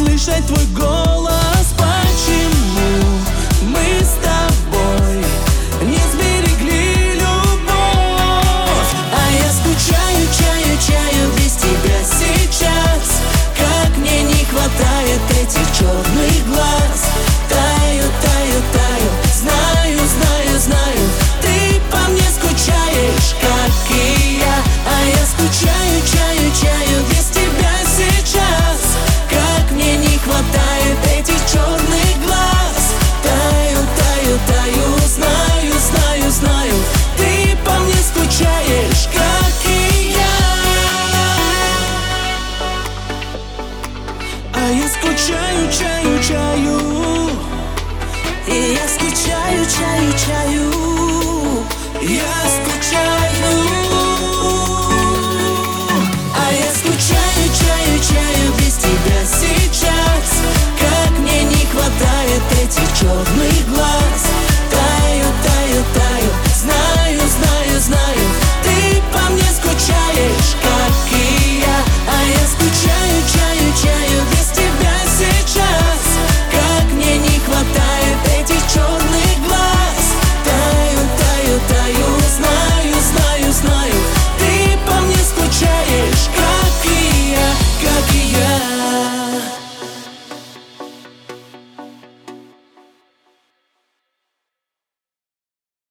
слышать твой голос. Почему мы с тобой не сберегли любовь? А я скучаю, чаю без тебя сейчас. Как мне не хватает этих черных глаз. Таю, знаю, ты по мне скучаешь, как и я. А я скучаю, чаю без тебя сейчас. Как мне не хватает этих черных глаз. Таю, знаю, ты по мне скучаешь, как и я. А я скучаю, чаю. И я скучаю, чаю. Я скучаю.